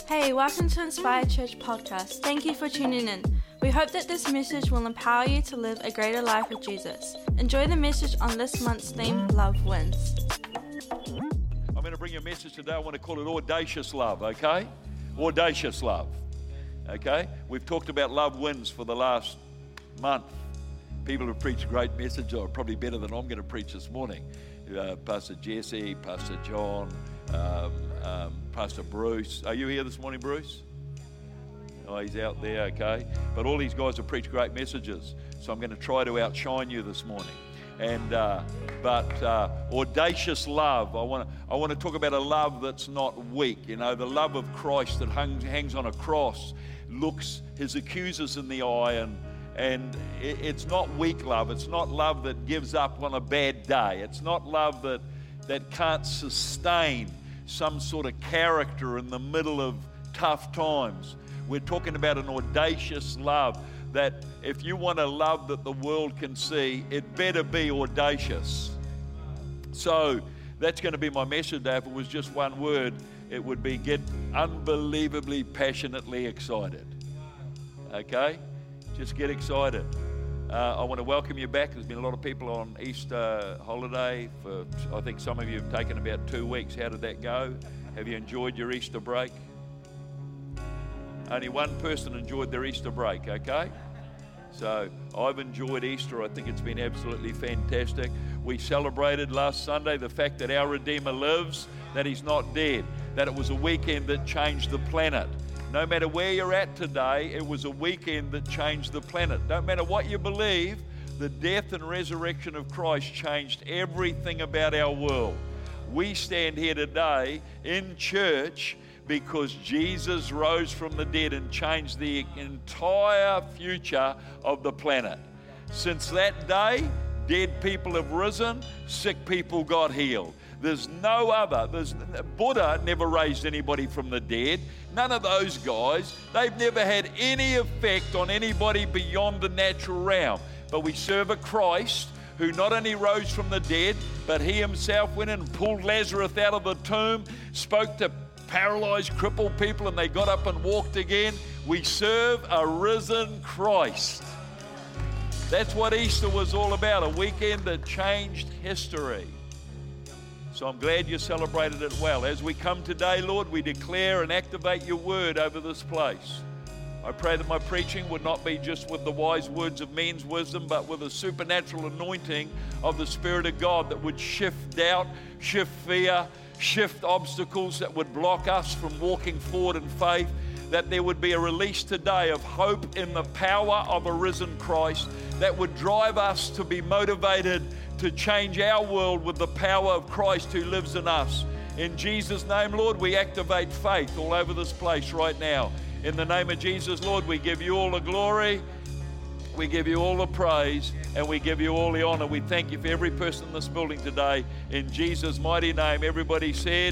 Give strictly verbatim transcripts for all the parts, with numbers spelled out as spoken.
Hey, welcome to Inspire Church Podcast. Thank you for tuning in. We hope that this message will empower you to live a greater life with Jesus. Enjoy the message on this month's theme, Love Wins. I'm going to bring you a message today. I want to call it Audacious Love, okay? Audacious Love, okay? We've talked about love wins for the last month. People have preached great messages, or probably better than I'm going to preach this morning. Uh, Pastor Jesse, Pastor John, um, um, Pastor Bruce. Are you here this morning, Bruce? Oh, he's out there, okay. But all these guys have preached great messages, so I'm going to try to outshine you this morning. And uh, but uh, audacious love. I want to I want to talk about a love that's not weak. You know, the love of Christ that hung, hangs on a cross, looks his accusers in the eye, and and it, it's not weak love. It's not love that gives up on a bad day. It's not love that that can't sustain some sort of character in the middle of tough times. We're talking about an audacious love that if you want a love that the world can see, it better be audacious. So that's going to be my message today. If it was just one word, it would be get unbelievably passionately excited. Okay? Just get excited. Uh, I want to welcome you back. There's been a lot of people on Easter holiday. For I think some of you have taken about two weeks. How did that go? Have you enjoyed your Easter break? Only one person enjoyed their Easter break, okay? So I've enjoyed Easter. I think it's been absolutely fantastic. We celebrated last Sunday the fact that our Redeemer lives, that he's not dead, that it was a weekend that changed the planet. No matter where you're at today, it was a weekend that changed the planet. Don't matter what you believe, the death and resurrection of Christ changed everything about our world. We stand here today in church because Jesus rose from the dead and changed the entire future of the planet. Since that day, dead people have risen, sick people got healed. There's no other. There's, Buddha never raised anybody from the dead. None of those guys. They've never had any effect on anybody beyond the natural realm. But we serve a Christ who not only rose from the dead, but he himself went and pulled Lazarus out of the tomb, spoke to paralyzed, crippled people, and they got up and walked again. We serve a risen Christ. That's what Easter was all about, a weekend that changed history. So I'm glad you celebrated it well. As we come today, Lord, we declare and activate your word over this place. I pray that my preaching would not be just with the wise words of men's wisdom, but with a supernatural anointing of the Spirit of God that would shift doubt, shift fear, shift obstacles that would block us from walking forward in faith, that there would be a release today of hope in the power of a risen Christ that would drive us to be motivated to change our world with the power of Christ who lives in us. In Jesus' name, Lord, we activate faith all over this place right now. In the name of Jesus, Lord, we give you all the glory, we give you all the praise, and we give you all the honor. We thank you for every person in this building today. In Jesus' mighty name, everybody said,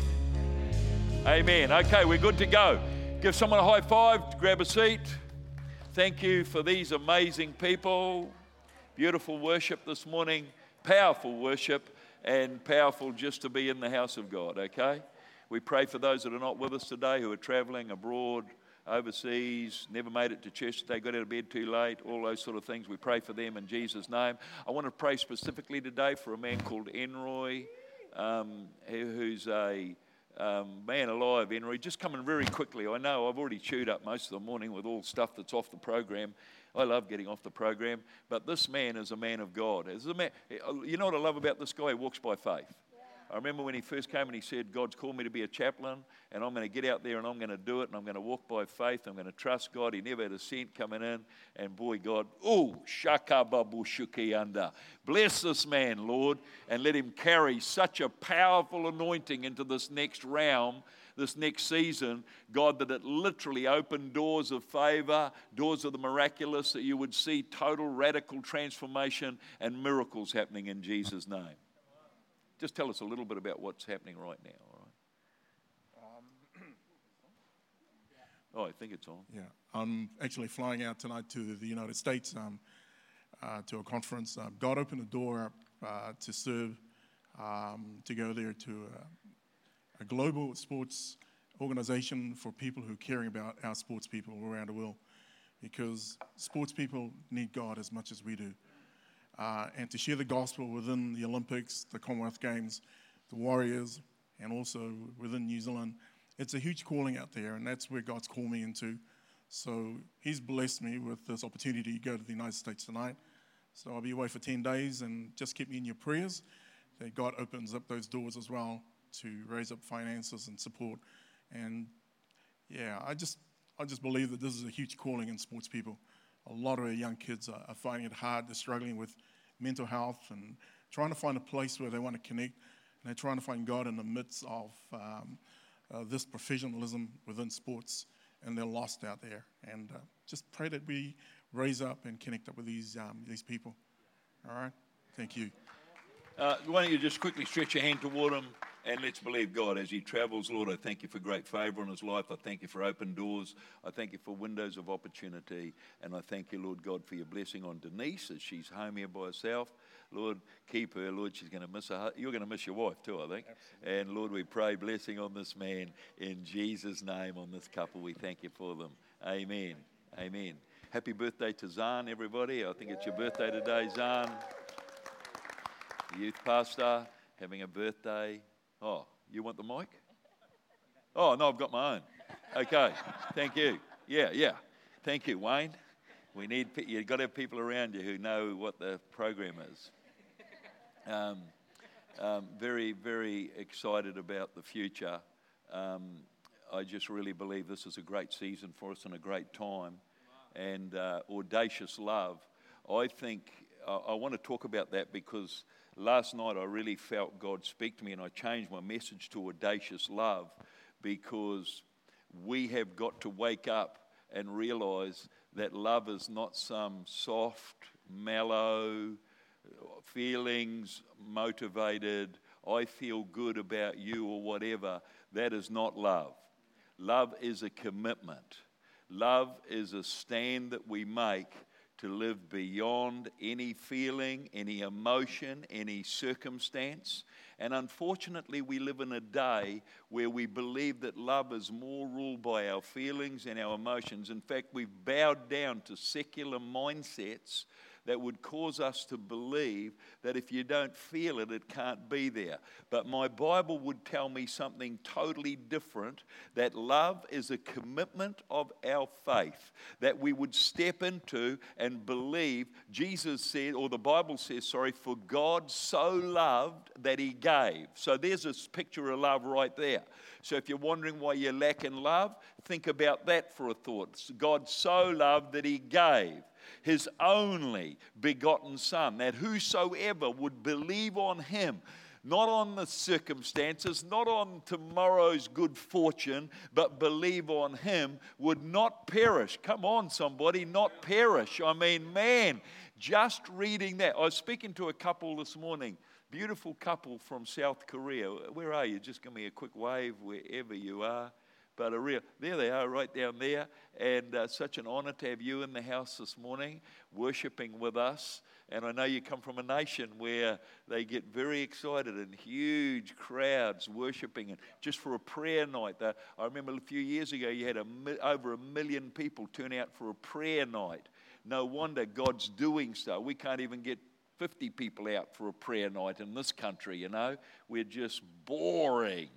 amen. Okay, we're good to go. Give someone a high five, grab a seat. Thank you for these amazing people. Beautiful worship this morning. Powerful worship, and powerful just to be in the house of God, okay? We pray for those that are not with us today, who are traveling abroad, overseas, never made it to church today, got out of bed too late, all those sort of things. We pray for them in Jesus' name. I want to pray specifically today for a man called Enroy, um, who's a um, man alive, Enroy. Just coming very quickly. I know I've already chewed up most of the morning with all stuff that's off the program. I love getting off the program, but this man is a man of God. Is a man, you know what I love about this guy? He walks by faith. I remember when he first came and he said, God's called me to be a chaplain, and I'm going to get out there and I'm going to do it, and I'm going to walk by faith. I'm going to trust God. He never had a cent coming in, and boy, God, oh, shaka babu shuki anda. Bless this man, Lord, and let him carry such a powerful anointing into this next realm, this next season, God, that it literally opened doors of favor, doors of the miraculous, that you would see total radical transformation and miracles happening in Jesus' name. Just tell us a little bit about what's happening right now, all right? Um, oh, I think it's on. Yeah, I'm actually flying out tonight to the United States um, uh, to a conference. Uh, God opened the door uh, to serve, um, to go there to uh, a global sports organization for people who are caring about our sports people around the world, because sports people need God as much as we do. Uh, and to share the gospel within the Olympics, the Commonwealth Games, the Warriors, and also within New Zealand, it's a huge calling out there, and that's where God's called me into. So he's blessed me with this opportunity to go to the United States tonight. So I'll be away for ten days, and just keep me in your prayers that God opens up those doors as well to raise up finances and support. And yeah, I just I just believe that this is a huge calling in sports people. A lot of our young kids are, are finding it hard. They're struggling with mental health and trying to find a place where they want to connect. And they're trying to find God in the midst of um, uh, this professionalism within sports. And they're lost out there. And uh, just pray that we raise up and connect up with these um, these people. All right? Thank you. Uh, why don't you just quickly stretch your hand toward him, and let's believe God as he travels. Lord, I thank you for great favour on his life. I thank you for open doors. I thank you for windows of opportunity. And I thank you, Lord God, for your blessing on Denise as she's home here by herself. Lord, keep her. Lord, she's going to miss her. You're going to miss your wife too, I think. Absolutely. And Lord, we pray blessing on this man in Jesus' name, on this couple. We thank you for them. Amen. Amen. Happy birthday to Zan, everybody. I think it's your birthday today, Zan. Youth pastor, having a birthday. Oh, you want the mic? Oh, no, I've got my own. Okay, thank you. Yeah, yeah. Thank you, Wayne. We need, you've got to have people around you who know what the program is. Um, um, very, very excited about the future. Um, I just really believe this is a great season for us and a great time. And uh, audacious love. I think, uh, I want to talk about that because last night I really felt God speak to me, and I changed my message to audacious love, because we have got to wake up and realize that love is not some soft, mellow, feelings motivated, I feel good about you or whatever. That is not love. Love is a commitment. Love is a stand that we make to live beyond any feeling, any emotion, any circumstance. And unfortunately, we live in a day where we believe that love is more ruled by our feelings and our emotions. In fact, we've bowed down to secular mindsets that would cause us to believe that if you don't feel it, it can't be there. But my Bible would tell me something totally different, that love is a commitment of our faith, that we would step into and believe. Jesus said, or the Bible says, sorry, for God so loved that he gave. So there's a picture of love right there. So if you're wondering why you lack in love, think about that for a thought. God so loved that he gave his only begotten Son, that whosoever would believe on him, not on the circumstances, not on tomorrow's good fortune, but believe on him, would not perish. Come on, somebody, not perish. I mean, man, just reading that. I was speaking to a couple this morning, beautiful couple from South Korea. Where are you? Just give me a quick wave wherever you are. But a real, there they are right down there, and uh, such an honor to have you in the house this morning, worshiping with us. And I know you come from a nation where they get very excited and huge crowds worshiping, and just for a prayer night. Uh, I remember a few years ago you had a, over a million people turn out for a prayer night. No wonder God's doing so. We can't even get fifty people out for a prayer night in this country, you know. We're just boring.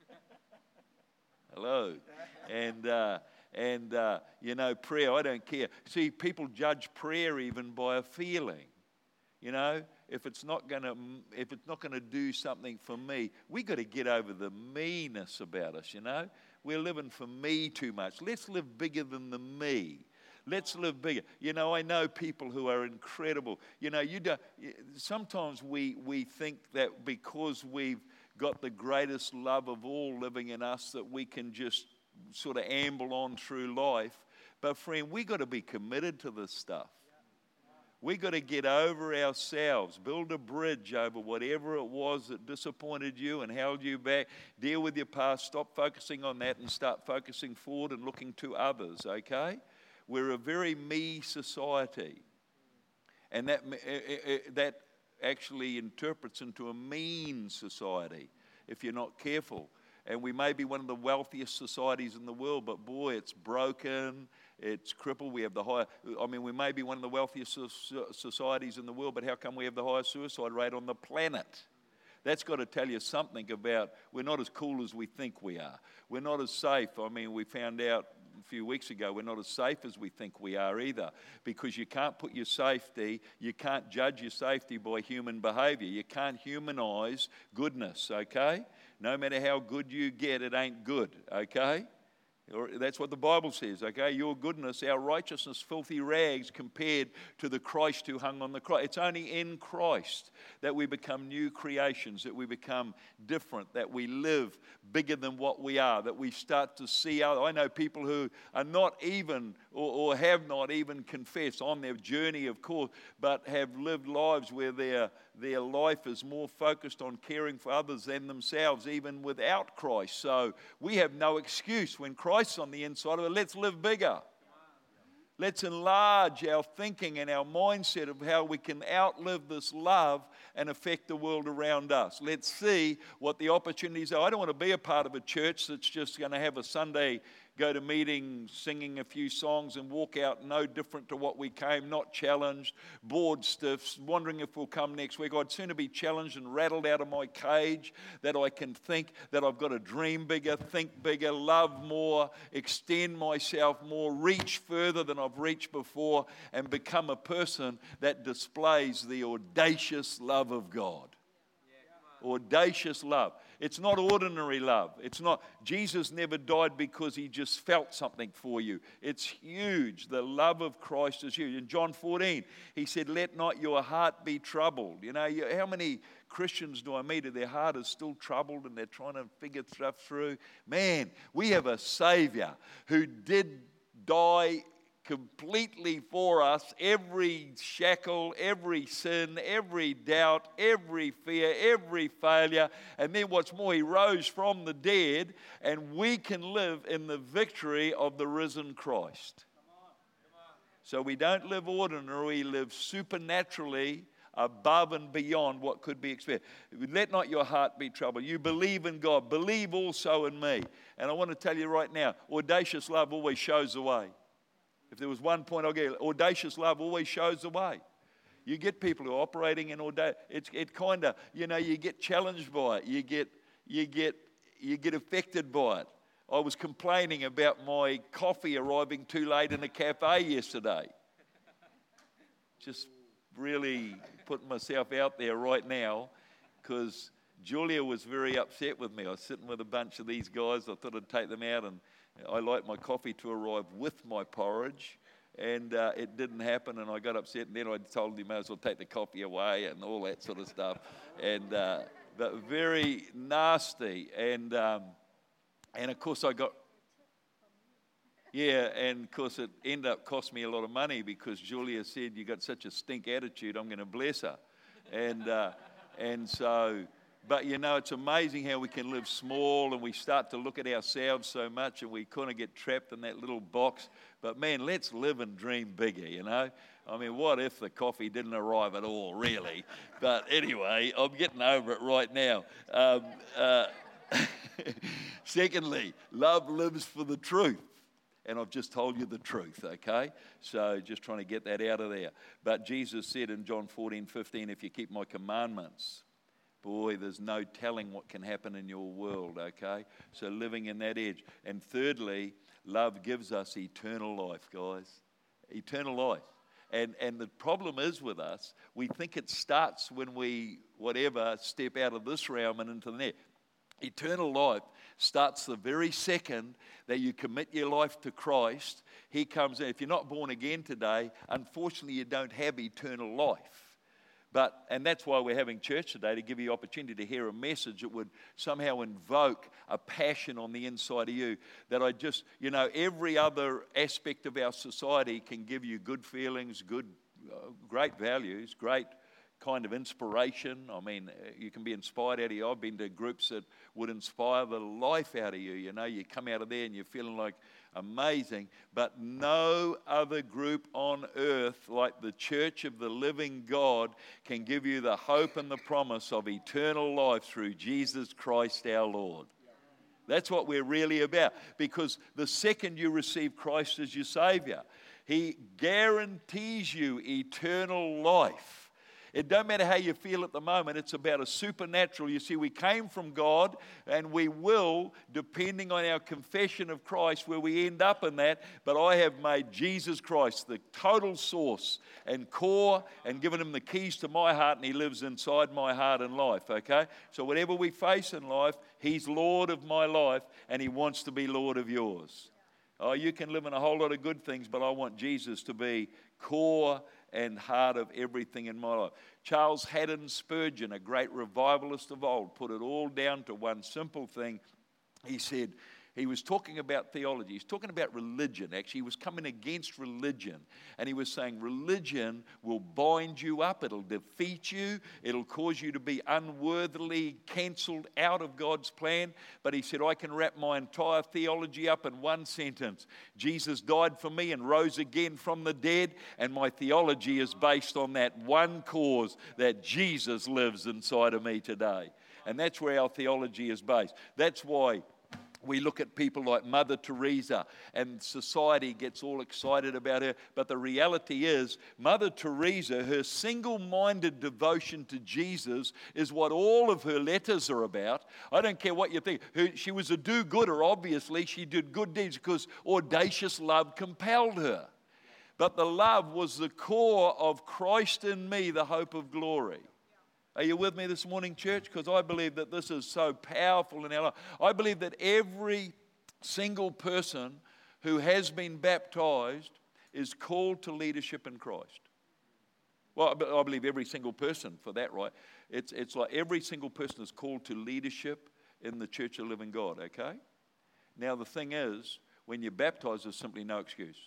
Hello. And, uh, and uh, you know, prayer, I don't care. See, people judge prayer even by a feeling. You know, if it's not going to if it's not going to do something for me, we got to get over the me-ness about us, you know. We're living for me too much. Let's live bigger than the me. Let's live bigger. You know, I know people who are incredible. You know, you don't, sometimes we, we think that because we've got the greatest love of all living in us that we can just sort of amble on through life. But friend, we got to be committed to this stuff. We got to get over ourselves, build a bridge over whatever it was that disappointed you and held you back. Deal with your past, stop focusing on that and start focusing forward and looking to others, okay? We're a very me society. And that that actually interprets into a mean society if you're not careful. And we may be one of the wealthiest societies in the world, but boy, it's broken, it's crippled. We have the higher, I mean, we may be one of the wealthiest societies in the world, but how come we have the highest suicide rate on the planet? That's got to tell you something about we're not as cool as we think we are. We're not as safe. I mean, we found out a few weeks ago we're not as safe as we think we are either, because you can't put your safety, you can't judge your safety by human behavior. You can't humanize goodness, okay? No matter how good you get, it ain't good, okay? That's what the Bible says, okay? Your goodness, our righteousness, filthy rags compared to the Christ who hung on the cross. It's only in Christ that we become new creations, that we become different, that we live bigger than what we are, that we start to see other. I know people who are not even or, or have not even confessed on their journey, of course, but have lived lives where their, their life is more focused on caring for others than themselves, even without Christ. So we have no excuse when Christ's on the inside of it. Let's live bigger. Let's enlarge our thinking and our mindset of how we can outlive this love and affect the world around us. Let's see what the opportunities are. I don't want to be a part of a church that's just going to have a Sunday go to meeting, singing a few songs and walk out no different to what we came, not challenged, bored stiffs, wondering if we'll come next week. I'd sooner be challenged and rattled out of my cage, that I can think that I've got to dream bigger, think bigger, love more, extend myself more, reach further than I've reached before, and become a person that displays the audacious love of God. Audacious love. It's not ordinary love. It's not, Jesus never died because he just felt something for you. It's huge. The love of Christ is huge. In John fourteen, he said, let not your heart be troubled. You know, you, how many Christians do I meet who their heart is still troubled and they're trying to figure stuff through? Man, we have a Savior who did die completely for us, every shackle, every sin, every doubt, every fear, every failure. And then what's more, he rose from the dead, and we can live in the victory of the risen Christ. So we don't live ordinary, we live supernaturally above and beyond what could be expected. Let not your heart be troubled. You believe in God, believe also in me. And I want to tell you right now, audacious love always shows the way. If there was one point I'll get, audacious love always shows the way. You get people who are operating in audacious, it's it kind of, you know, you get challenged by it. You get, you get, you get affected by it. I was complaining about my coffee arriving too late in a cafe yesterday. Just really putting myself out there right now, because Julia was very upset with me. I was sitting with a bunch of these guys. I thought I'd take them out, and I like my coffee to arrive with my porridge, and uh, it didn't happen, and I got upset, and then I told him I might as well take the coffee away and all that sort of stuff, and uh, but very nasty, and um, and of course I got, yeah, and of course it ended up cost me a lot of money, because Julia said, you got such a stink attitude, I'm going to bless her, and uh, and so. But, you know, it's amazing how we can live small, and we start to look at ourselves so much, and we kind of get trapped in that little box. But, man, let's live and dream bigger, you know. I mean, what if the coffee didn't arrive at all, really? But anyway, I'm getting over it right now. Um, uh, secondly, love lives for the truth. And I've just told you the truth, okay? So just trying to get that out of there. But Jesus said in John fourteen fifteen, if you keep my commandments, boy, there's no telling what can happen in your world, okay? So living in that edge. And thirdly, love gives us eternal life, guys. Eternal life. And and the problem is with us, we think it starts when we, whatever, step out of this realm and into the next. Eternal life starts the very second that you commit your life to Christ. He comes in. If you're not born again today, unfortunately you don't have eternal life. But, and that's why we're having church today, to give you the opportunity to hear a message that would somehow invoke a passion on the inside of you, that I just, you know, every other aspect of our society can give you good feelings, good, uh, great values, great kind of inspiration. I mean, you can be inspired out of you. I've been to groups that would inspire the life out of you. You know, you come out of there and you're feeling like amazing. But no other group on earth like the Church of the Living God can give you the hope and the promise of eternal life through Jesus Christ our Lord. That's what we're really about. Because the second you receive Christ as your Savior, He guarantees you eternal life. It don't matter how you feel at the moment. It's about a supernatural. You see, we came from God, and we will, depending on our confession of Christ, where we end up in that. But I have made Jesus Christ the total source and core, and given Him the keys to my heart, and He lives inside my heart and life, okay? So whatever we face in life, He's Lord of my life, and He wants to be Lord of yours. Oh, you can live in a whole lot of good things, but I want Jesus to be core and heart of everything in my life. Charles Haddon Spurgeon, a great revivalist of old, put it all down to one simple thing. He said, he was talking about theology. He's talking about religion. Actually, he was coming against religion. And he was saying religion will bind you up. It'll defeat you. It'll cause you to be unworthily cancelled out of God's plan. But he said, I can wrap my entire theology up in one sentence. Jesus died for me and rose again from the dead. And my theology is based on that one cause, that Jesus lives inside of me today. And that's where our theology is based. That's why we look at people like Mother Teresa, and society gets all excited about her. But the reality is, Mother Teresa, her single-minded devotion to Jesus is what all of her letters are about. I don't care what you think. Her, she was a do-gooder, obviously. She did good deeds because audacious love compelled her. But the love was the core of Christ in me, the hope of glory. Are you with me this morning, church? Because I believe that this is so powerful in our life. I believe that every single person who has been baptized is called to leadership in Christ. Well, I believe every single person for that, right? It's, it's like every single person is called to leadership in the Church of the Living God, okay? Now, the thing is, when you're baptized, there's simply no excuse.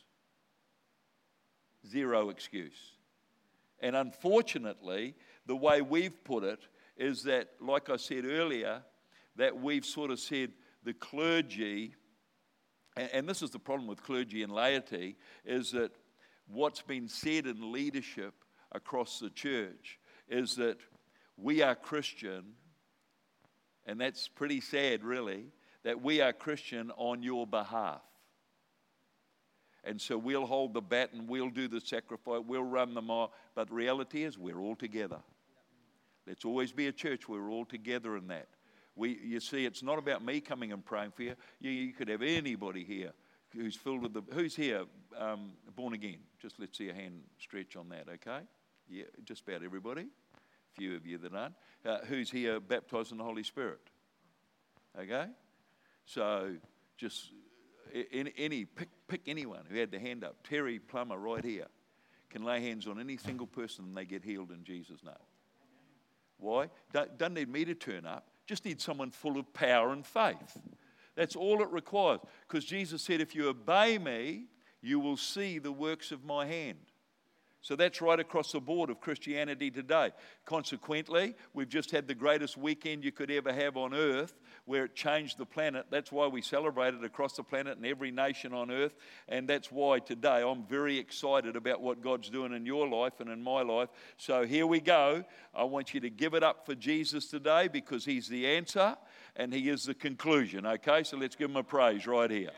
Zero excuse. And unfortunately, the way we've put it is that, like I said earlier, that we've sort of said the clergy, and, and this is the problem with clergy and laity, is that what's been said in leadership across the church is that we are Christian, and that's pretty sad really, that we are Christian on your behalf. And so we'll hold the baton, we'll do the sacrifice, we'll run the mile. But the reality is we're all together. Let's always be a church where we're all together in that. We, you see, it's not about me coming and praying for you. You, you could have anybody here who's filled with the... Who's here um, born again? Just let's see a hand stretch on that, okay? Yeah, just about everybody. A few of you that aren't. Uh, who's here baptized in the Holy Spirit? Okay? So just... Any, any pick, pick anyone who had their hand up. Terry Plummer right here can lay hands on any single person and they get healed in Jesus' name. Why? Don't, don't need me to turn up. Just need someone full of power and faith. That's all it requires. Because Jesus said, if you obey me, you will see the works of my hand. So that's right across the board of Christianity today. Consequently, we've just had the greatest weekend you could ever have on earth, where it changed the planet. That's why we celebrate it across the planet in every nation on earth. And that's why today I'm very excited about what God's doing in your life and in my life. So here we go. I want you to give it up for Jesus today, because He's the answer and He is the conclusion. Okay, so let's give Him a praise right here.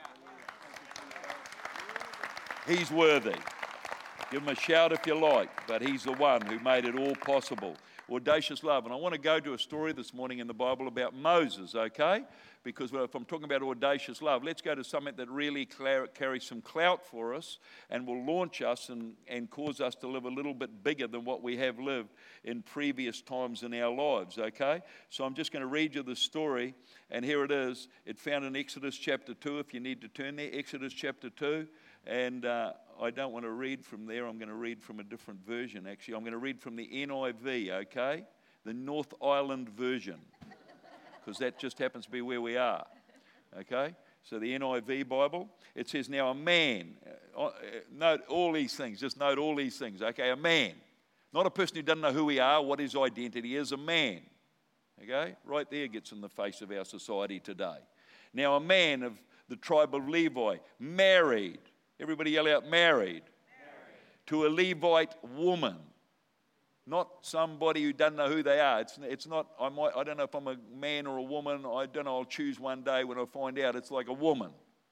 He's worthy. Give Him a shout if you like, but He's the one who made it all possible. Audacious love. And I want to go to a story this morning in the Bible about Moses, okay? Because if I'm talking about audacious love, let's go to something that really carries some clout for us and will launch us and, and cause us to live a little bit bigger than what we have lived in previous times in our lives, okay? So I'm just going to read you the story, and here it is. It's found in Exodus chapter two, if you need to turn there. Exodus chapter two. And uh, I don't want to read from there. I'm going to read from a different version, actually. I'm going to read from the N I V, okay? The North Island version, because that just happens to be where we are, okay? So the N I V Bible, it says, now a man, uh, note all these things, just note all these things, okay? A man, not a person who doesn't know who we are, what his identity is, a man, okay? Right there gets in the face of our society today. Now a man of the tribe of Levi, married, everybody yell out, married, married, to a Levite woman. not somebody who doesn't know who they are. It's, it's not, I, might, I don't know if I'm a man or a woman. I don't know, I'll choose one day when I find out it's like a woman.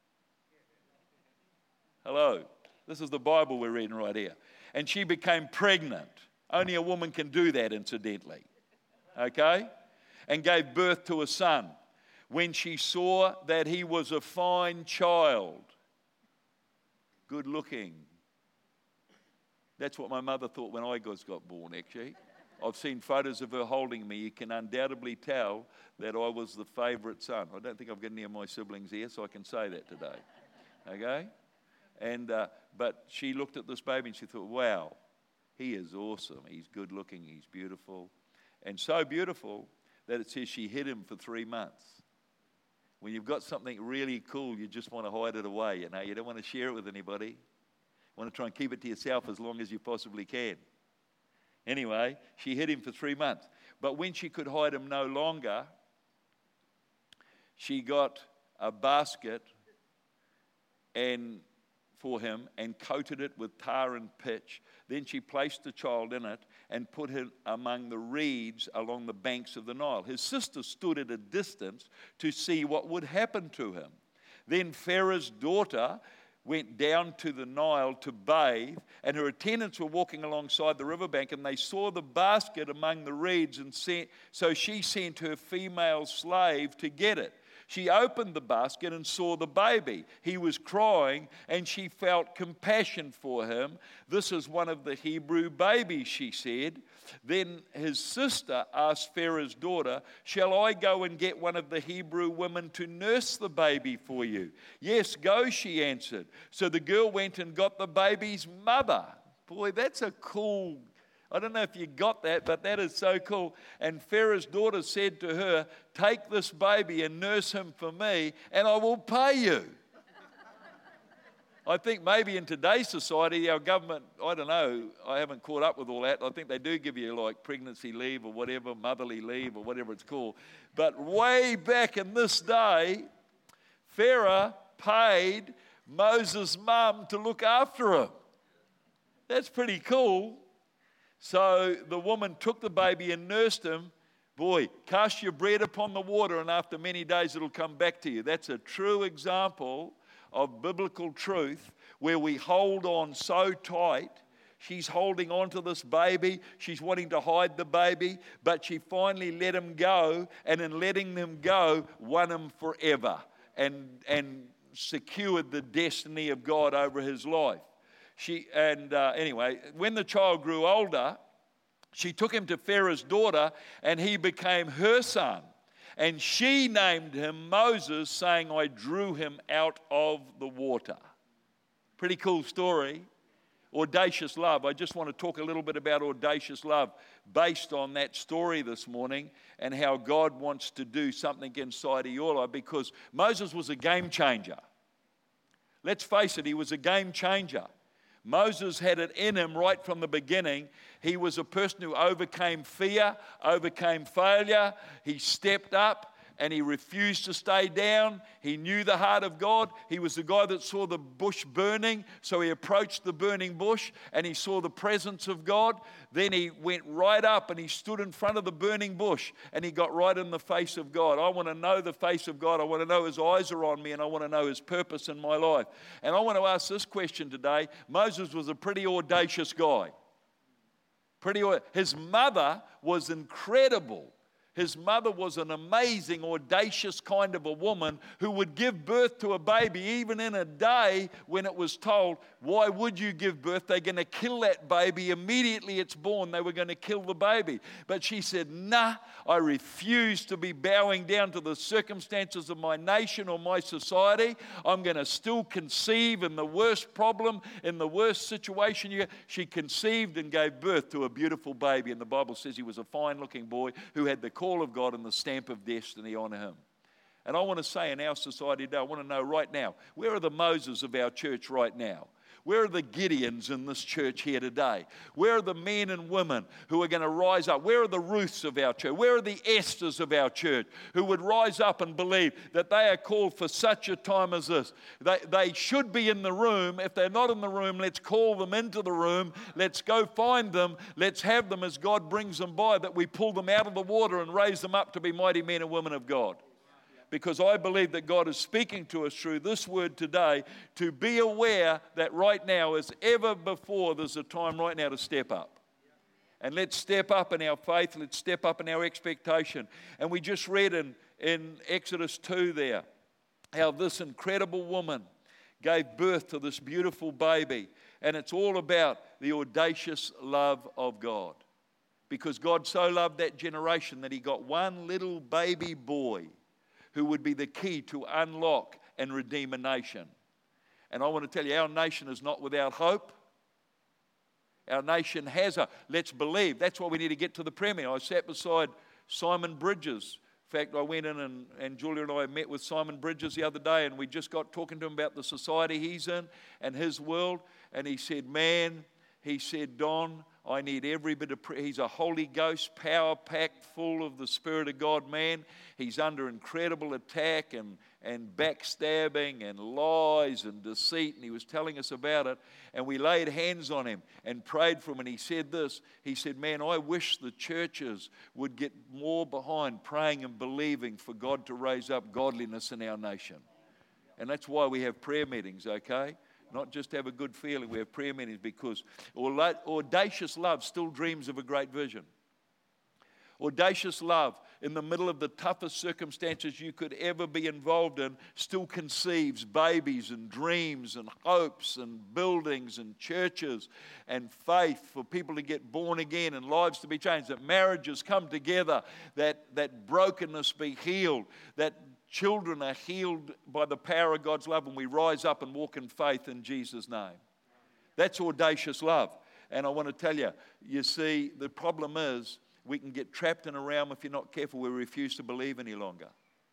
Hello. This is the Bible we're reading right here. And she became pregnant. Only a woman can do that, incidentally. Okay? And gave birth to a son. When she saw that he was a fine child, good looking. That's what my mother thought when I got born, actually. I've seen photos of her holding me. You can undoubtedly tell that I was the favourite son. I don't think I've got any of my siblings here, so I can say that today. Okay? And uh, but she looked at this baby and she thought, wow, he is awesome. He's good looking. He's beautiful. And so beautiful that it says she hid him for three months. When you've got something really cool, you just want to hide it away. You know, you don't want to share it with anybody. You want to try and keep it to yourself as long as you possibly can. Anyway, she hid him for three months. But when she could hide him no longer, she got a basket and for him and coated it with tar and pitch. Then she placed the child in it and put him among the reeds along the banks of the Nile. His sister stood at a distance to see what would happen to him. Then Pharaoh's daughter went down to the Nile to bathe, and her attendants were walking alongside the riverbank, and they saw the basket among the reeds, and sent, so she sent her female slave to get it. She opened the basket and saw the baby. He was crying, and she felt compassion for him. This is one of the Hebrew babies, she said. Then his sister asked Pharaoh's daughter, shall I go and get one of the Hebrew women to nurse the baby for you? Yes, go, she answered. So the girl went and got the baby's mother. Boy, that's a cool, I don't know if you got that, but that is so cool. And Pharaoh's daughter said to her, take this baby and nurse him for me, and I will pay you. I think maybe in today's society, our government, I don't know, I haven't caught up with all that. I think they do give you like pregnancy leave or whatever, motherly leave or whatever it's called. But way back in this day, Pharaoh paid Moses' mum to look after him. That's pretty cool. So the woman took the baby and nursed him. Boy, cast your bread upon the water, and after many days it'll come back to you. That's a true example of biblical truth where we hold on so tight. She's holding on to this baby. She's wanting to hide the baby, but she finally let him go, and in letting them go, won him forever and, and secured the destiny of God over his life. She and uh, anyway, when the child grew older, she took him to Pharaoh's daughter, and he became her son. And she named him Moses, saying, I drew him out of the water. Pretty cool story. Audacious love. I just want to talk a little bit about audacious love based on that story this morning and how God wants to do something inside of your life, because Moses was a game changer. Let's face it, he was a game changer. Moses had it in him right from the beginning. He was a person who overcame fear, overcame failure. He stepped up and he refused to stay down. He knew the heart of God. He was the guy that saw the bush burning, so he approached the burning bush and he saw the presence of God. Then he went right up and he stood in front of the burning bush and he got right in the face of God. I want to know the face of God. I want to know his eyes are on me, and I want to know his purpose in my life. And I want to ask this question today. Moses was a pretty audacious guy. Pretty, his mother was incredible. His mother was an amazing, audacious kind of a woman who would give birth to a baby even in a day when it was told, why would you give birth? They're going to kill that baby. Immediately it's born, they were going to kill the baby. But she said, nah, I refuse to be bowing down to the circumstances of my nation or my society. I'm going to still conceive in the worst problem, in the worst situation. You She conceived and gave birth to a beautiful baby. And the Bible says he was a fine-looking boy who had the call of God and the stamp of destiny on him. And I want to say in our society today, I want to know right now, where are the Moses of our church right now? Where are the Gideons in this church here today? Where are the men and women who are going to rise up? Where are the Ruths of our church? Where are the Esthers of our church who would rise up and believe that they are called for such a time as this? They, they should be in the room. If they're not in the room, let's call them into the room. Let's go find them. Let's have them as God brings them by, that we pull them out of the water and raise them up to be mighty men and women of God. Because I believe that God is speaking to us through this word today to be aware that right now, as ever before, there's a time right now to step up. And let's step up in our faith. Let's step up in our expectation. And we just read in, in Exodus two there how this incredible woman gave birth to this beautiful baby. And it's all about the audacious love of God. Because God so loved that generation that he got one little baby boy who would be the key to unlock and redeem a nation. And I want to tell you, our nation is not without hope. Our nation has a, let's believe. That's why we need to get to the Premier. I sat beside Simon Bridges. In fact, I went in and, and Julia and I met with Simon Bridges the other day, and we just got talking to him about the society he's in and his world. And he said, man, he said, Don, I need every bit of prayer. He's a Holy Ghost, power-packed, full of the Spirit of God man. He's under incredible attack and, and backstabbing and lies and deceit, and he was telling us about it. And we laid hands on him and prayed for him, and he said this. He said, man, I wish the churches would get more behind praying and believing for God to raise up godliness in our nation. And that's why we have prayer meetings, okay? Not just have a good feeling. We have prayer meetings because audacious love still dreams of a great vision. Audacious love, in the middle of the toughest circumstances you could ever be involved in, still conceives babies and dreams and hopes and buildings and churches and faith for people to get born again and lives to be changed, that marriages come together, that, that brokenness be healed, that children are healed by the power of God's love, and we rise up and walk in faith in Jesus' name. That's audacious love. And I want to tell you, you see, the problem is we can get trapped in a realm, if you're not careful, we refuse to believe any longer.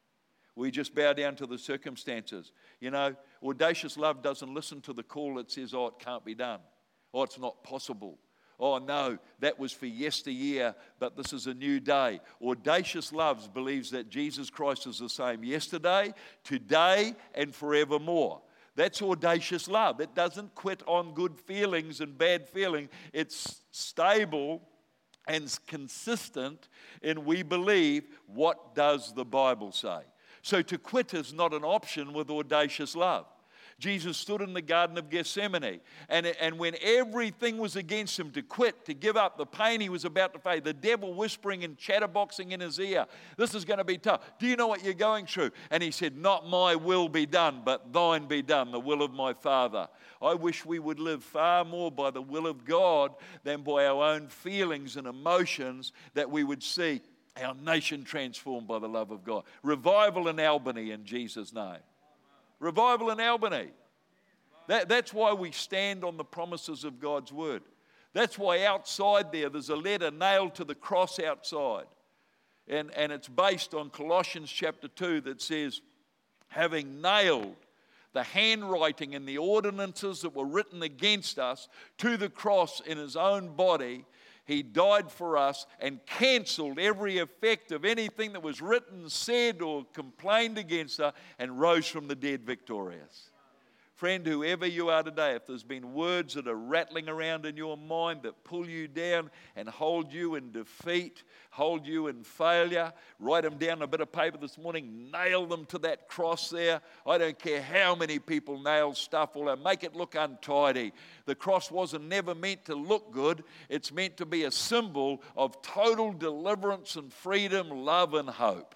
We just bow down to the circumstances. You know, audacious love doesn't listen to the call that says, oh, it can't be done. Oh, it's not possible. Oh, no, that was for yesteryear, but this is a new day. Audacious love believes that Jesus Christ is the same yesterday, today, and forevermore. That's audacious love. It doesn't quit on good feelings and bad feelings. It's stable and consistent in we believe, what does the Bible say? So to quit is not an option with audacious love. Jesus stood in the Garden of Gethsemane, and, and when everything was against him, to quit, to give up, the pain he was about to face, the devil whispering and chatterboxing in his ear, this is going to be tough. Do you know what you're going through? And he said, not my will be done, but thine be done, the will of my Father. I wish we would live far more by the will of God than by our own feelings and emotions, that we would see our nation transformed by the love of God. Revival in Albany in Jesus' name. Revival in Albany. That, that's why we stand on the promises of God's word. That's why outside there, there's a letter nailed to the cross outside. And, and it's based on Colossians chapter two that says, having nailed the handwriting and the ordinances that were written against us to the cross in his own body, he died for us and cancelled every effect of anything that was written, said, or complained against us, and rose from the dead victorious. Friend, whoever you are today, if there's been words that are rattling around in your mind that pull you down and hold you in defeat, hold you in failure, write them down on a bit of paper this morning, nail them to that cross there. I don't care how many people nail stuff all over, make it look untidy. The cross wasn't never meant to look good. It's meant to be a symbol of total deliverance and freedom, love and hope.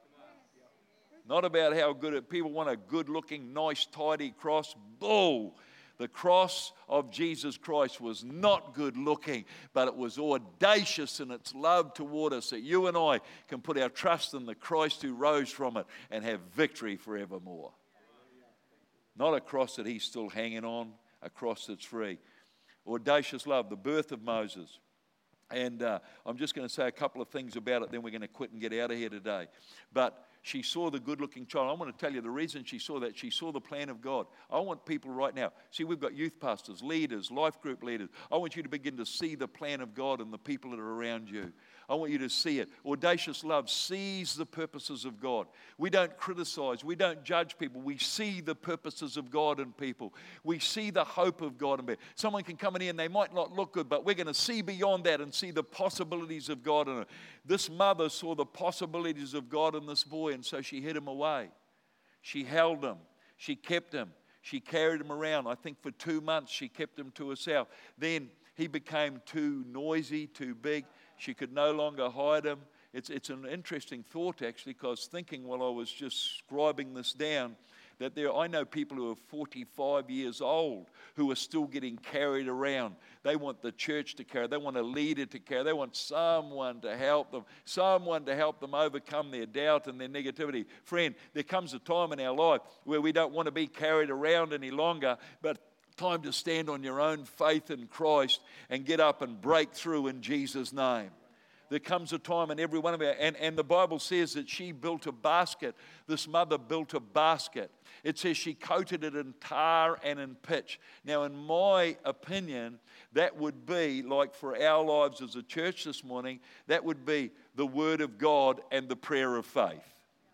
Not about how good it, people want a good-looking, nice, tidy cross. Bull! The cross of Jesus Christ was not good-looking, but it was audacious in its love toward us, that you and I can put our trust in the Christ who rose from it and have victory forevermore. Not a cross that he's still hanging on, a cross that's free. Audacious love, the birth of Moses. And uh, I'm just going to say a couple of things about it, then we're going to quit and get out of here today. But She saw the good-looking child. I want to tell you the reason she saw that. She saw the plan of God. I want people right now. See, we've got youth pastors, leaders, life group leaders. I want you to begin to see the plan of God and the people that are around you. I want you to see it. Audacious love sees the purposes of God. We don't criticize. We don't judge people. We see the purposes of God in people. We see the hope of God in people. Someone can come in here and they might not look good, but we're going to see beyond that and see the possibilities of God in it. This mother saw the possibilities of God in this boy, and so she hid him away. She held him. She kept him. She carried him around. I think for two months she kept him to herself. Then he became too noisy, too big. She could no longer hide him. It's, it's an interesting thought, actually, because thinking while I was just scribing this down, that there, I know people who are forty-five years old who are still getting carried around. They want the church to carry. They want a leader to carry. They want someone to help them, someone to help them overcome their doubt and their negativity. Friend, there comes a time in our life where we don't want to be carried around any longer, but time to stand on your own faith in Christ and get up and break through in Jesus' name. There comes a time in every one of our, and, and the Bible says that she built a basket. This mother built a basket. It says she coated it in tar and in pitch. Now, in my opinion, that would be, like for our lives as a church this morning, that would be the Word of God and the prayer of faith.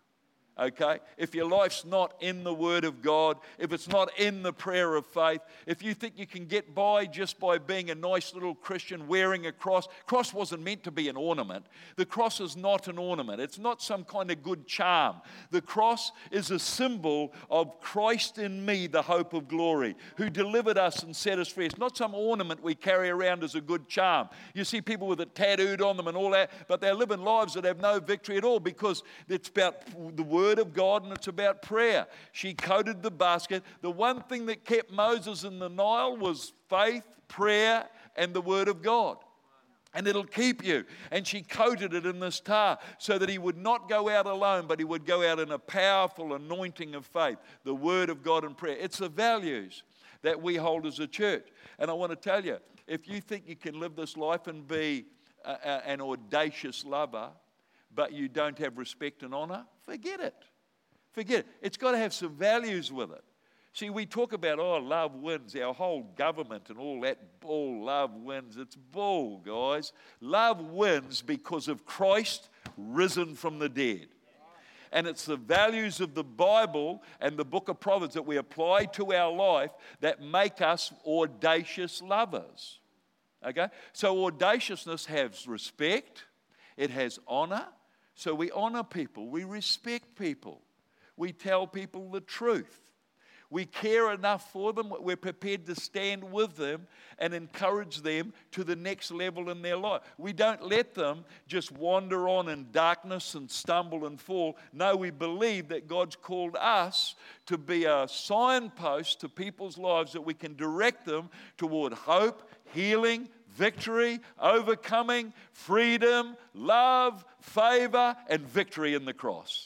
Okay? If your life's not in the Word of God, if it's not in the prayer of faith, if you think you can get by just by being a nice little Christian wearing a cross, cross wasn't meant to be an ornament. The cross is not an ornament. It's not some kind of good charm. The cross is a symbol of Christ in me, the hope of glory, who delivered us and set us free. It's not some ornament we carry around as a good charm. You see people with it tattooed on them and all that, but they're living lives that have no victory at all because it's about the Word of God and it's about prayer. She coated the basket. The one thing that kept Moses in the Nile was faith, prayer, and the Word of God. And it'll keep you. And she coated it in this tar so that he would not go out alone, but he would go out in a powerful anointing of faith, the Word of God and prayer. It's the values that we hold as a church. And I want to tell you, if you think you can live this life and be a, a, an audacious lover, but you don't have respect and honor, forget it. Forget it. It's got to have some values with it. See, we talk about, oh, love wins, our whole government and all that bull, love wins. It's bull, guys. Love wins because of Christ risen from the dead. And it's the values of the Bible and the book of Proverbs that we apply to our life that make us audacious lovers. Okay? So audaciousness has respect. It has honor. So we honor people. We respect people. We tell people the truth. We care enough for them. We're prepared to stand with them and encourage them to the next level in their life. We don't let them just wander on in darkness and stumble and fall. No, we believe that God's called us to be a signpost to people's lives that we can direct them toward hope, healing, victory, overcoming, freedom, love, favor, and victory in the cross.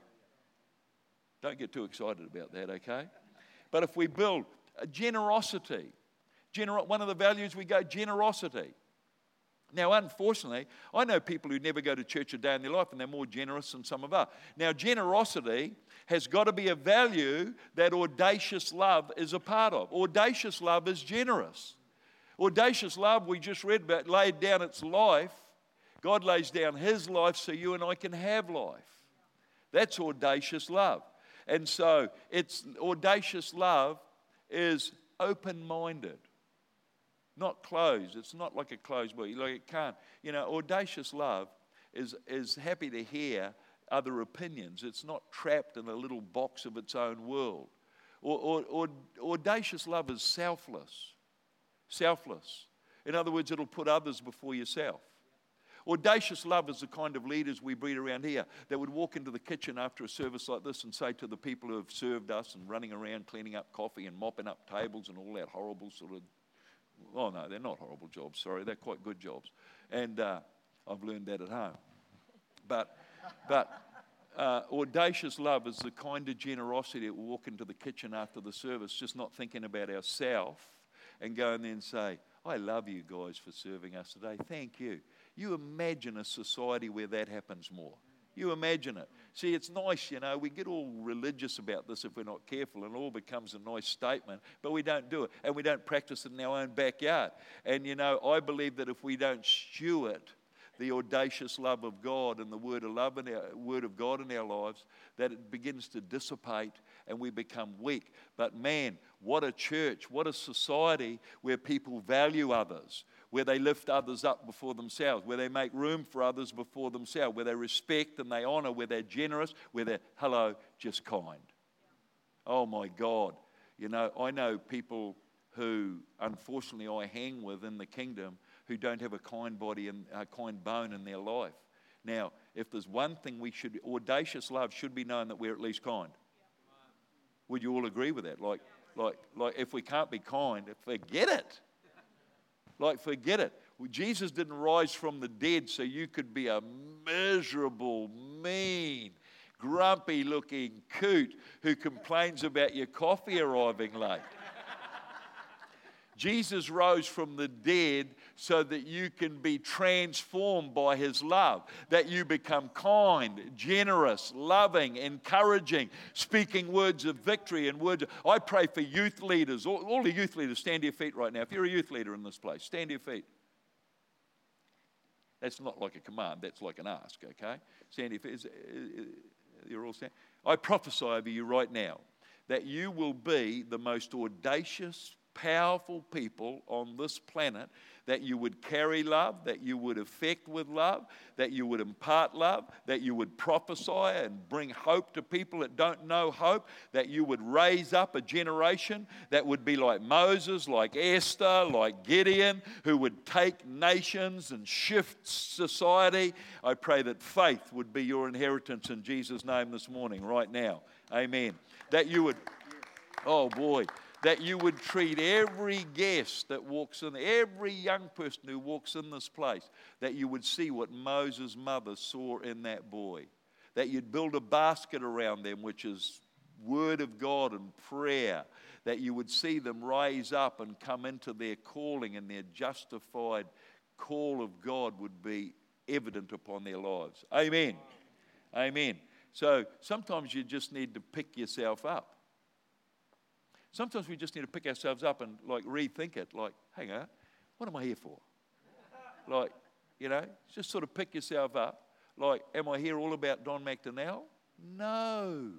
Don't get too excited about that, okay? But if we build a generosity, gener- one of the values we go, generosity. Now, unfortunately, I know people who never go to church a day in their life and they're more generous than some of us. Now, generosity has got to be a value that audacious love is a part of. Audacious love is generous. Audacious love, we just read about, laid down its life. God lays down His life so you and I can have life. That's audacious love. And so, it's audacious love is open-minded, not closed. It's not like a closed book. Like it can't. You know, audacious love is is happy to hear other opinions. It's not trapped in a little box of its own world. Or, or, or audacious love is selfless. Selfless. In other words, it'll put others before yourself. Audacious love is the kind of leaders we breed around here that would walk into the kitchen after a service like this and say to the people who have served us and running around cleaning up coffee and mopping up tables and all that horrible sort of, oh no, they're not horrible jobs, sorry, they're quite good jobs. And uh, I've learned that at home. But, but uh, audacious love is the kind of generosity that will walk into the kitchen after the service just not thinking about ourselves and go in there and say, I love you guys for serving us today. Thank you. You imagine a society where that happens more. You imagine it. See, it's nice, you know, we get all religious about this if we're not careful, and it all becomes a nice statement, but we don't do it, and we don't practice it in our own backyard. And, you know, I believe that if we don't steward the audacious love of God and the word of love in our, word of God in our lives, that it begins to dissipate and we become weak. But man, what a church, what a society where people value others, where they lift others up before themselves, where they make room for others before themselves, where they respect and they honor, where they're generous, where they're, hello, just kind. Oh my God. You know, I know people who, unfortunately, I hang with in the kingdom who don't have a kind body and a kind bone in their life. Now, if there's one thing we should, audacious love should be known that we're at least kind. Would you all agree with that? Like, like, like if we can't be kind, forget it. Like, forget it. Well, Jesus didn't rise from the dead so you could be a miserable, mean, grumpy-looking coot who complains about your coffee arriving late. Jesus rose from the dead so that you can be transformed by his love, that you become kind, generous, loving, encouraging, speaking words of victory and words. Of, I pray for youth leaders, all, all the youth leaders, stand to your feet right now. If you're a youth leader in this place, stand to your feet. That's not like a command, that's like an ask, okay? Stand to your feet. Is, is, you're all standing. I prophesy over you right now that you will be the most audacious, powerful people on this planet, that you would carry love, that you would affect with love, that you would impart love, that you would prophesy and bring hope to people that don't know hope, that you would raise up a generation that would be like Moses, like Esther, like Gideon, who would take nations and shift society. I pray that faith would be your inheritance in Jesus' name this morning, right now. Amen. That you would, oh boy, that you would treat every guest that walks in, every young person who walks in this place, that you would see what Moses' mother saw in that boy. That you'd build a basket around them, which is word of God and prayer. That you would see them rise up and come into their calling, and their justified call of God would be evident upon their lives. Amen. Amen. So sometimes you just need to pick yourself up. Sometimes we just need to pick ourselves up and like rethink it. Like, hang on, what am I here for? Like, you know, just sort of pick yourself up. Like, am I here all about Don McDonnell? No.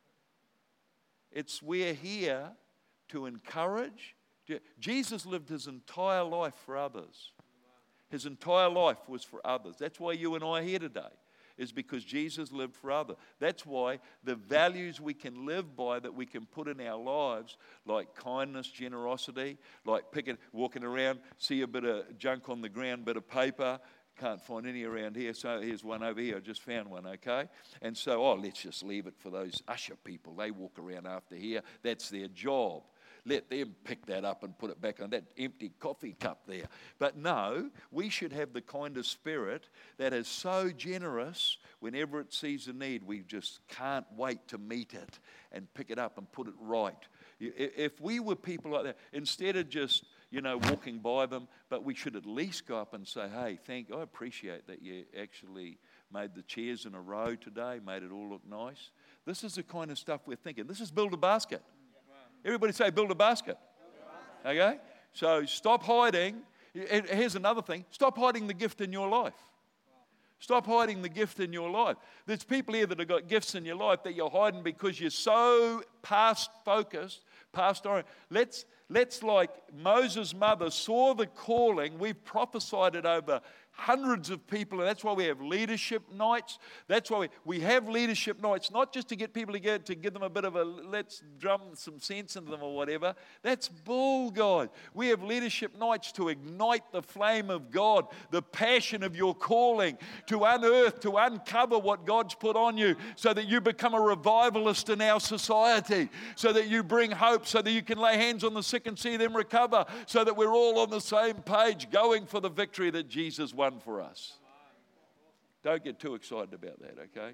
It's we're here to encourage. Jesus lived his entire life for others. His entire life was for others. That's why you and I are here today. Is because Jesus lived for others. That's why the values we can live by, that we can put in our lives, like kindness, generosity, like picking, walking around, see a bit of junk on the ground, bit of paper, can't find any around here, so here's one over here, I just found one, okay? And so, oh, let's just leave it for those usher people. They walk around after here, that's their job. Let them pick that up and put it back on that empty coffee cup there. But no, we should have the kind of spirit that is so generous, whenever it sees a need, we just can't wait to meet it and pick it up and put it right. If we were people like that, instead of just, you know, walking by them, but we should at least go up and say, hey, thank, I appreciate that you actually made the chairs in a row today, made it all look nice. This is the kind of stuff we're thinking. This is build a basket. Everybody say build a basket. Okay? So stop hiding. Here's another thing. Stop hiding the gift in your life. Stop hiding the gift in your life. There's people here that have got gifts in your life that you're hiding because you're so past focused, past oriented. Let's, let's like Moses' mother saw the calling. We've prophesied it over hundreds of people, and that's why we have leadership nights. That's why we, we have leadership nights, not just to get people together to give them a bit of a let's drum some sense into them or whatever. That's bull, God. We have leadership nights to ignite the flame of God, the passion of your calling, to unearth, to uncover what God's put on you, so that you become a revivalist in our society, so that you bring hope, so that you can lay hands on the sick and see them recover, so that we're all on the same page going for the victory that Jesus won for us. Don't get too excited about that, okay?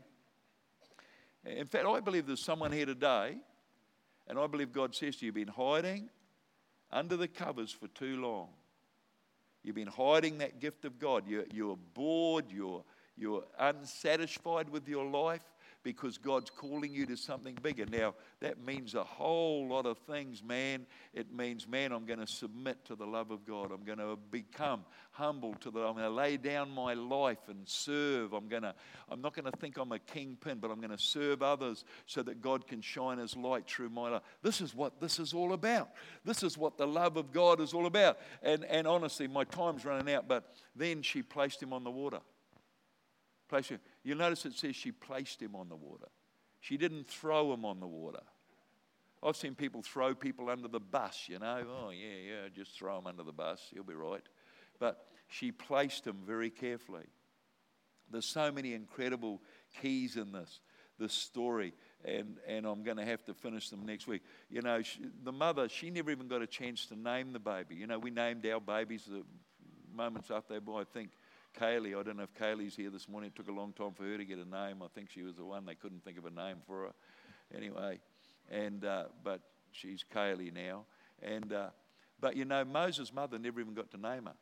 In fact, I believe there's someone here today, and I believe God says to you, you've been hiding under the covers for too long. You've been hiding that gift of God. You're, you're bored, you're, you're unsatisfied with your life because God's calling you to something bigger. Now, that means a whole lot of things, man. It means, man, I'm going to submit to the love of God. I'm going to become humble to the, I'm going to lay down my life and serve. I'm going to, I'm not going to think I'm a kingpin, but I'm going to serve others so that God can shine His light through my life. This is what this is all about. This is what the love of God is all about. And, and honestly, my time's running out, but then she placed him on the water. Placed him. You'll notice it says she placed him on the water. She didn't throw him on the water. I've seen people throw people under the bus, you know. Oh, yeah, yeah, just throw him under the bus. He'll be right. But she placed him very carefully. There's so many incredible keys in this, this story, and, and I'm going to have to finish them next week. You know, she, the mother, she never even got a chance to name the baby. You know, we named our babies the moments after they were born. I think Kaylee, I don't know if Kaylee's here this morning. It took a long time for her to get a name. I think she was the one. They couldn't think of a name for her. Anyway, and uh, but she's Kaylee now. And uh, but, you know, Moses' mother never even got to name her.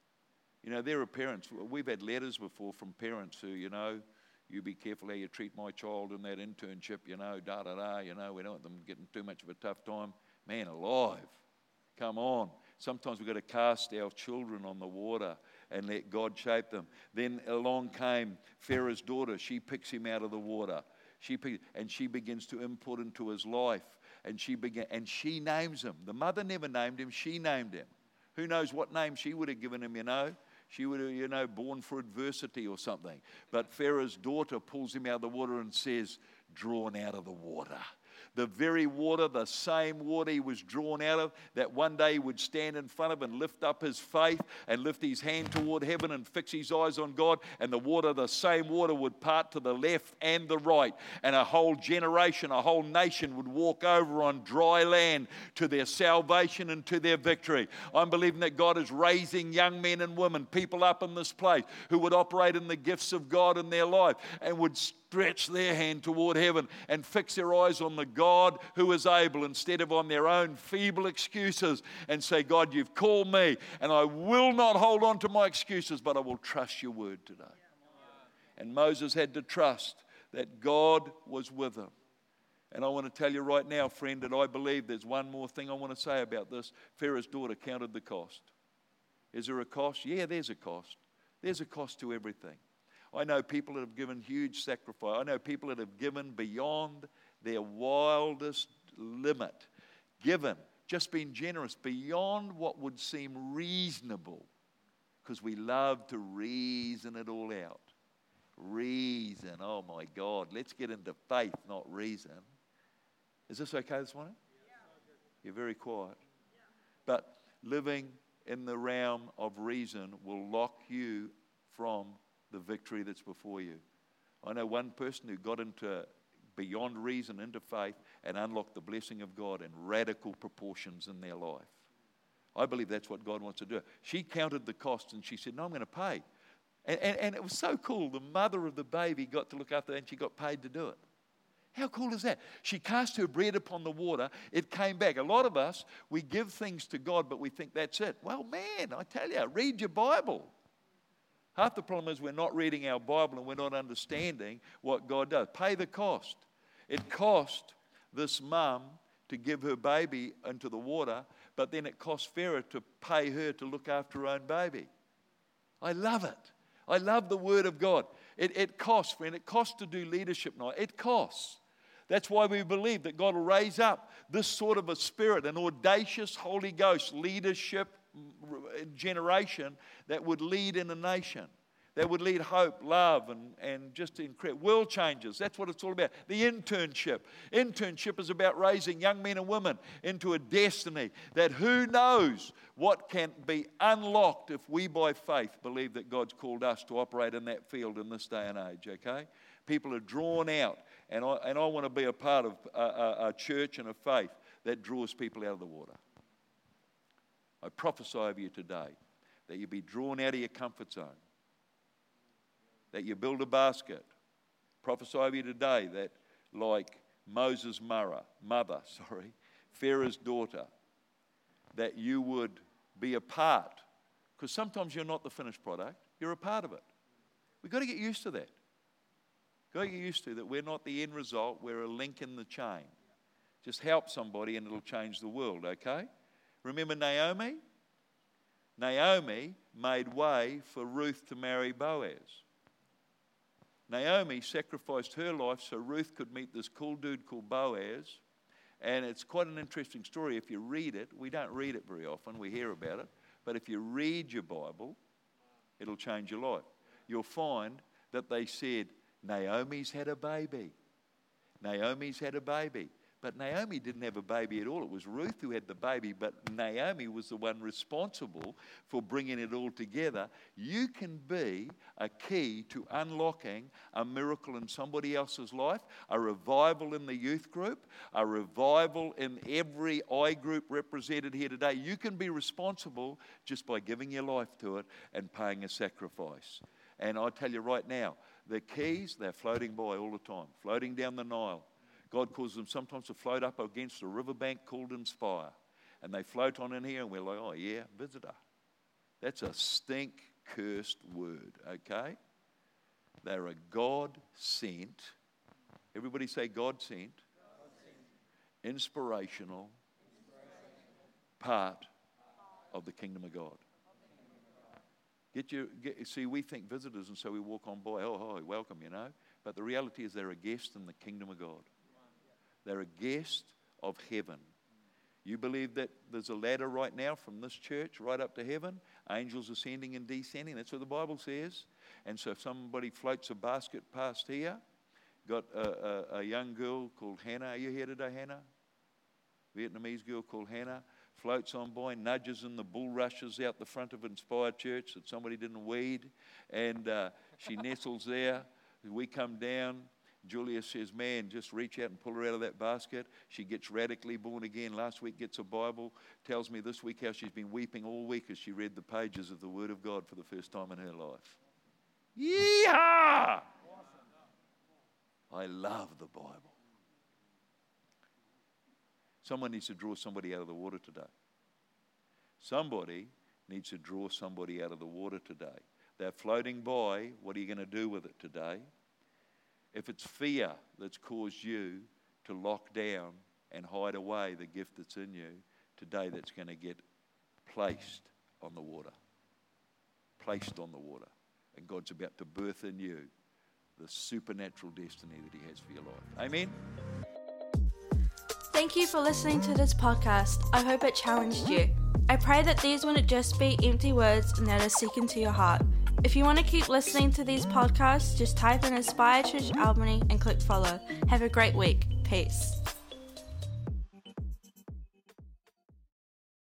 You know, there are parents. We've had letters before from parents who, you know, you be careful how you treat my child in that internship, you know, da-da-da, you know, we don't want them getting too much of a tough time. Man alive, come on. Sometimes we've got to cast our children on the water and let God shape them. Then along came Pharaoh's daughter. She picks him out of the water. She pick, and she begins to input into his life. And she began, and she names him. The mother never named him. She named him. Who knows what name she would have given him, you know? She would have, you know, born for adversity or something. But Pharaoh's daughter pulls him out of the water and says, drawn out of the water. The very water, the same water he was drawn out of, that one day he would stand in front of and lift up his faith and lift his hand toward heaven and fix his eyes on God, and the water, the same water, would part to the left and the right, and a whole generation, a whole nation would walk over on dry land to their salvation and to their victory. I'm believing that God is raising young men and women, people up in this place, who would operate in the gifts of God in their life and would stretch their hand toward heaven and fix their eyes on the God who is able, instead of on their own feeble excuses, and say, God, you've called me, and I will not hold on to my excuses, but I will trust your word today. And Moses had to trust that God was with him. And I want to tell you right now, friend, that I believe there's one more thing I want to say about this. Pharaoh's daughter counted the cost. Is there a cost? Yeah, there's a cost. There's a cost to everything. I know people that have given huge sacrifice. I know people that have given beyond their wildest limit. Given, just been generous beyond what would seem reasonable, because we love to reason it all out. Reason, oh my God, let's get into faith, not reason. Is this okay this morning? Yeah. You're very quiet. Yeah. But living in the realm of reason will lock you from the victory that's before you. I know one person who got into beyond reason, into faith, and unlocked the blessing of God in radical proportions in their life. I believe that's what God wants to do. She counted the cost and she said, no, I'm going to pay. And, and, and it was so cool. The mother of the baby got to look after her and she got paid to do it. How cool is that? She cast her bread upon the water. It came back. A lot of us, we give things to God, but we think that's it. Well, man, I tell you, read your Bible. Half the problem is we're not reading our Bible and we're not understanding what God does. Pay the cost. It cost this mum to give her baby into the water, but then it cost Pharaoh to pay her to look after her own baby. I love it. I love the Word of God. It, it costs, friend. It costs to do leadership night. It costs. That's why we believe that God will raise up this sort of a spirit, an audacious Holy Ghost leadership generation that would lead in a nation, that would lead hope, love, and, and just incredible world changes. That's what it's all about. The internship. Internship is about raising young men and women into a destiny that who knows what can be unlocked if we by faith believe that God's called us to operate in that field in this day and age, okay? People are drawn out, and I, and I want to be a part of a, a, a church and a faith that draws people out of the water. I prophesy over you today that you be drawn out of your comfort zone, that you build a basket. Prophesy over you today that, like Moses' mother, mother, sorry, Pharaoh's daughter, that you would be a part, because sometimes you're not the finished product, you're a part of it. We've got to get used to that. Got to get used to that we're not the end result, we're a link in the chain. Just help somebody and it'll change the world, okay? Remember Naomi? Naomi made way for Ruth to marry Boaz. Naomi sacrificed her life so Ruth could meet this cool dude called Boaz. And it's quite an interesting story. If you read it, we don't read it very often, we hear about it. But if you read your Bible, it'll change your life. You'll find that they said, Naomi's had a baby. Naomi's had a baby. But Naomi didn't have a baby at all. It was Ruth who had the baby, but Naomi was the one responsible for bringing it all together. You can be a key to unlocking a miracle in somebody else's life, a revival in the youth group, a revival in every I group represented here today. You can be responsible just by giving your life to it and paying a sacrifice. And I tell you right now, the keys, they're floating by all the time, floating down the Nile. God causes them sometimes to float up against a riverbank called Inspire. And they float on in here and we're like, oh yeah, visitor. That's a stink-cursed word, okay? They're a God-sent, everybody say God-sent, God-sent. Inspirational, inspirational part of the kingdom of God. Get your, get, see, we think visitors and so we walk on by, oh, hi, welcome, you know. But the reality is they're a guest in the kingdom of God. They're a guest of heaven. You believe that there's a ladder right now from this church right up to heaven? Angels ascending and descending. That's what the Bible says. And so if somebody floats a basket past here, got a, a, a young girl called Hannah. Are you here today, Hannah? Vietnamese girl called Hannah. Floats on by, nudges in the bulrushes out the front of Inspired Church that somebody didn't weed. And uh, she nestles there. We come down. Julia says, man, just reach out and pull her out of that basket. She gets radically born again. Last week gets a Bible. Tells me this week how she's been weeping all week as she read the pages of the Word of God for the first time in her life. Yeehaw! I love the Bible. Someone needs to draw somebody out of the water today. Somebody needs to draw somebody out of the water today. They're floating by. What are you going to do with it today? If it's fear that's caused you to lock down and hide away the gift that's in you, today that's going to get placed on the water. Placed on the water. And God's about to birth in you the supernatural destiny that He has for your life. Amen? Thank you for listening to this podcast. I hope it challenged you. I pray that these wouldn't just be empty words and that are seek into your heart. If you want to keep listening to these podcasts, just type in Inspire Church Albany and click follow. Have a great week. Peace.